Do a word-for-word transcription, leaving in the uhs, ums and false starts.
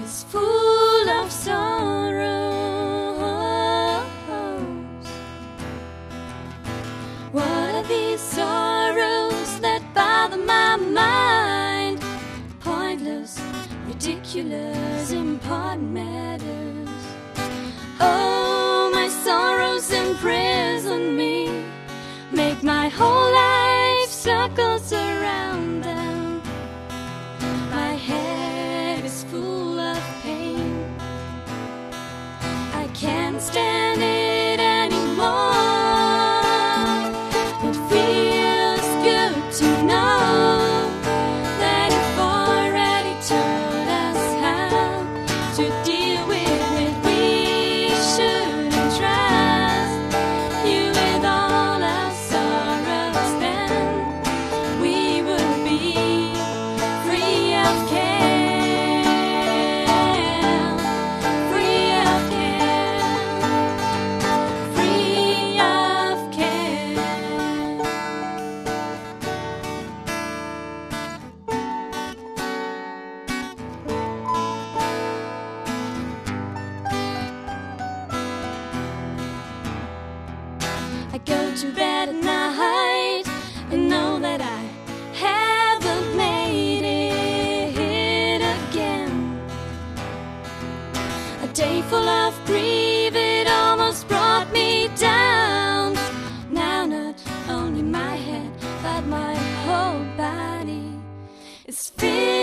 is full of sorrows. What are these sorrows that bother my mind? Pointless, ridiculous, important matters. Oh, my sorrows imprison me, make my whole life circles around them. My head is full of pain, I can't stand it anymore. It feels good to know that you've already told us how to deal with it. We shouldn't trust you with all our sorrows, then we would be free of care, free of care, free of care. I go to bed at night and know that I haven't made it again. A day full of grief, it almost brought me down. Now not only my head, but my whole body is filled